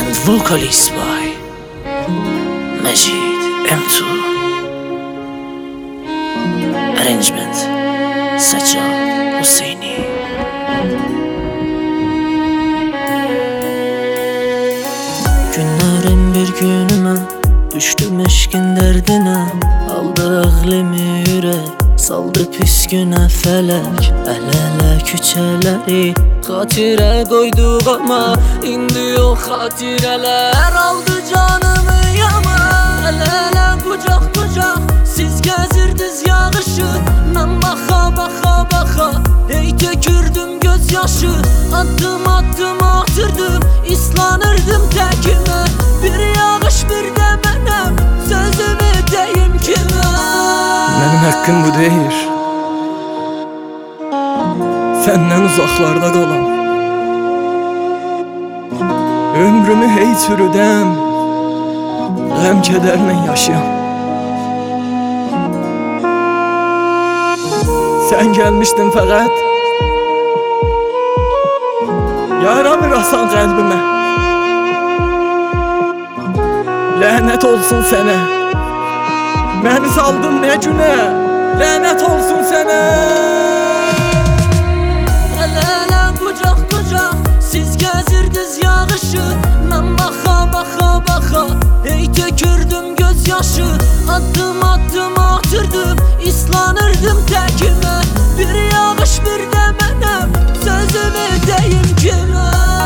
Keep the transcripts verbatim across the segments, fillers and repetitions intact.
Vocalist by Majid M two. Arrangement Sajjad Husseini. Günlerin bir günüme düştüm eşkin derdine, aldı ağlımı yürek, saldı püsküne felek. El-ele küçeleri xatirə qoyduq ama indi o xatirələr aldı canımı yama. El-ele qucaq qucaq siz gəzirdiz yağışı, mən baxa baxa baxa hey tökürdüm göz yaşı. Addım addım atırdım, islanırdım təkimə. Bir yağış bir də mənəm, sözümü deyim kimə. Mənim haqqım bu deyir, səndən uzaqlarda qalam. Ömrümü hey çürüdəm, qəm kədərlə yaşayam. Sən gəlmişdin fəqət, yara vurasan qəlbimə. Lənət olsun sənə, məni saldın nə günə, lənət olsun sənə. El-ele qucaq qucaq siz gəzirdiz yağışı, mən baxa baxa baxa hey tökürdüm göz yaşı. Addım addım atırdım, islanırdım təkimə. Bir yağış bir də mənəm, sözümü deyim kimə.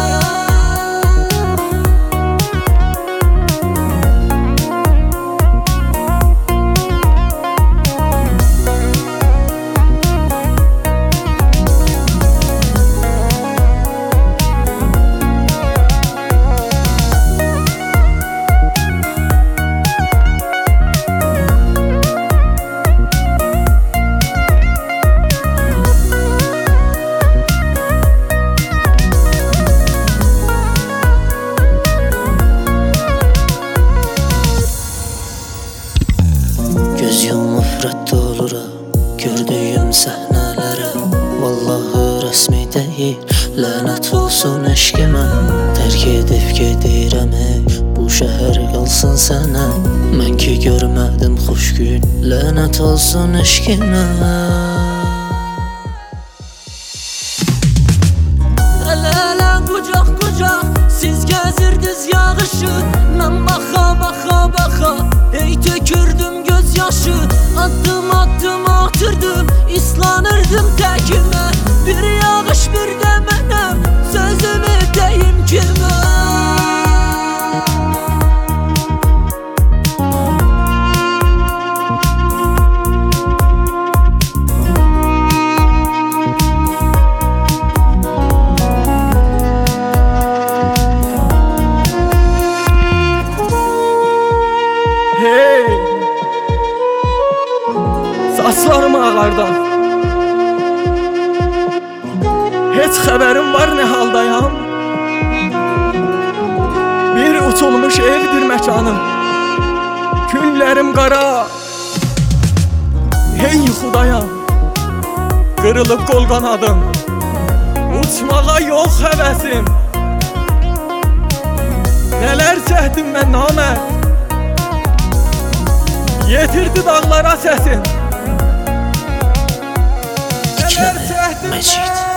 Göz yumub rədd oluram gördüyüm səhnələrə. Vallahi rəsmi deyil, lənət olsun eşqimə. Tərk edib gedirəm ey, bu şəhər qalsın sənə. Mən ki görmədim xoş gün, lənət olsun eşqimə. El-ele qucaq qucaq siz gəzirdiz yağışı, mən baxa baxa baxa hey tökürdüm göz yaşı. Addım addım atırdım, islanırdım təkimə. Bir yağış bir də mənəm, sözümü deyim kimə. Hey, saçlarım ağardan, heç xəbərim var nə haldayam. Bir uçulmuş evdir məkanım, günlərim qara. Hey yuxudayam, qırılıb qol qanadım, uçmağa yox həvəsim. Nələr çəkdim mən namərd, yetirdi dağlara səsin. İkləmə Majid.